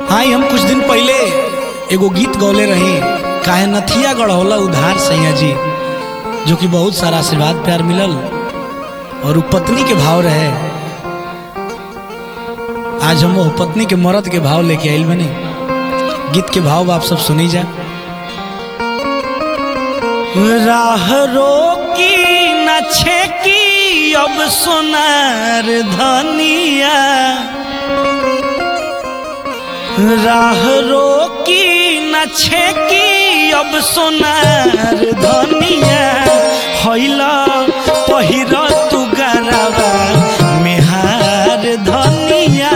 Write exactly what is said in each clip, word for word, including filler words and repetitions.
हाँ हम कुछ दिन पहले एगो गीत गौले रही, काहे नथिया गढ़ौला उधार सैया जी, जो कि बहुत सारा आशीर्वाद प्यार मिलल और उ पत्नी के भाव रहे। आज हम वो पत्नी के मर्द के भाव लेके आइल बनी। गीत के भाव आप सब सुनी जा। राह रोकी न छेकी अब सोनार धनिया, राह रोकी न छेकी अब सोनार धनिया, हैला पहिर तू गरबा मेहार धनिया।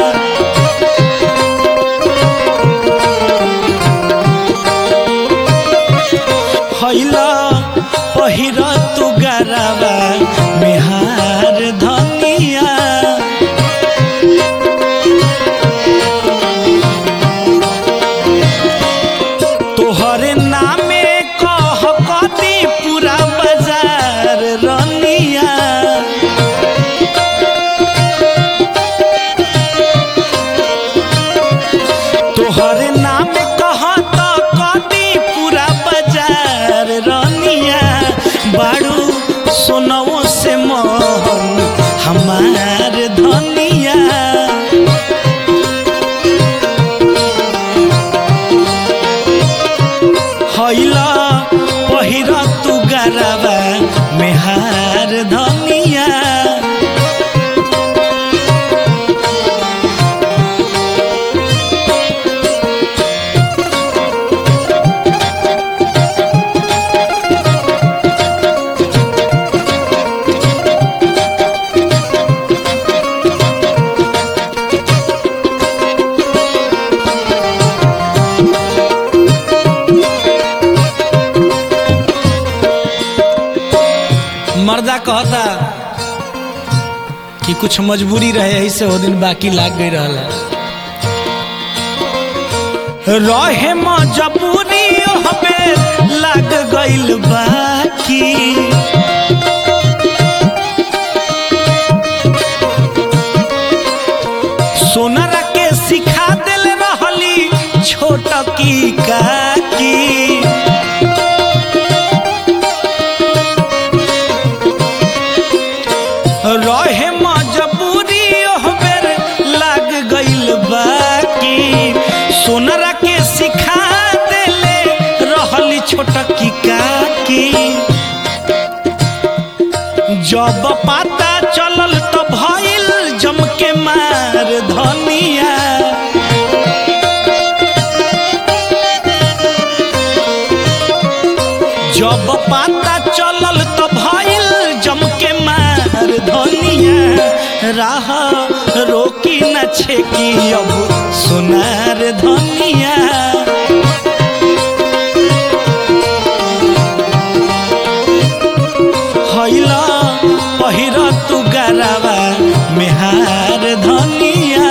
हैला पहिर तू गरबा मेहार धनिया। तोहरे नामे कह कदी पूरा बाजार रनिया, तोहरे नामे कह तो कदी पूरा बाजार रनिया। बाड़ू सोनवो से मोहन हमार धनिया। हैला पहिर तू गरबा मेहार धनिया। मर्दा कहता कि कुछ मजबूरी रहे, यही से वो दिन बाकी लाग गई रहला। रहे मजबूरी हमें लाग गईल बाकी, सोनारा के सिखा दिल रहली छोट की काकी। रहे मजबूरी हमें लाग गईल बाकी, सोनरा के सिखा देले रहली छोटकी काकी। जब पता चलल तो भइल जम के मार धनिया। जब पता चलल तो भइल जम के मार धनिया। राह रोकी न छेकी अब सोनार धनिया। हैला पहिर तू गरबा मेहार धनिया।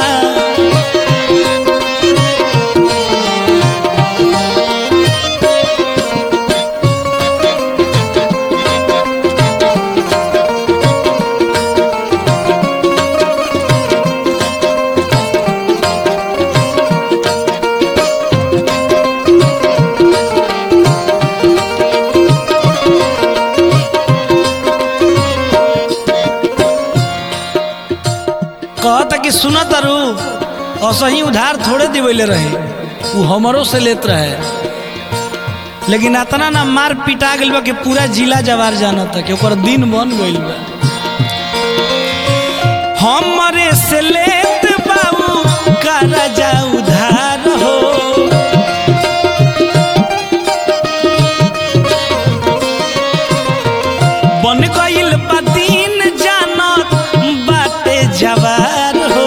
कहता कि सुना तारू असही उधार थोड़े दिवैले रहे, वो हमरों से लेत रहे, लेकिन इतना ना मार पिटा गइल बा कि पूरा जिला जवार जानता कि ओकर दिन बन गइल बा। हमरे से लेत बाबू करजा उधार हो, बन गइल बा दिन जानत बाटे जवार हो।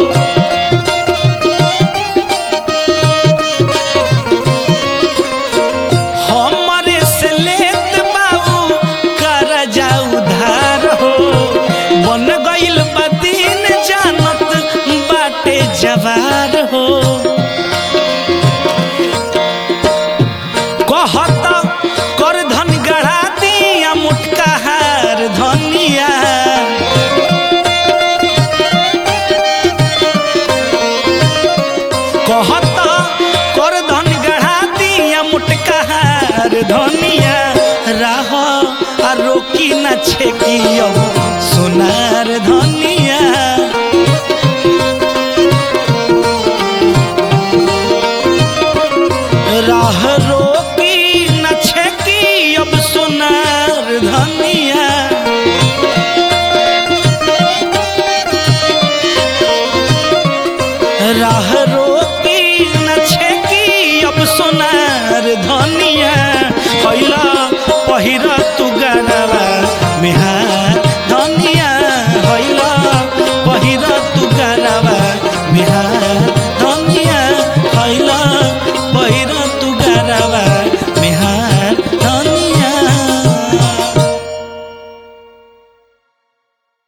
हमरे से लेत बाबू करजा उधार हो, बन गइल बा दिन जानत बाटे जवार हो। कहत कर धन गढ़ा दिया मुटका हार धनिया राह आ रोकी न छेकी अब सोनार धनिया राह रोकी न छेकी अब सोनार धनिया।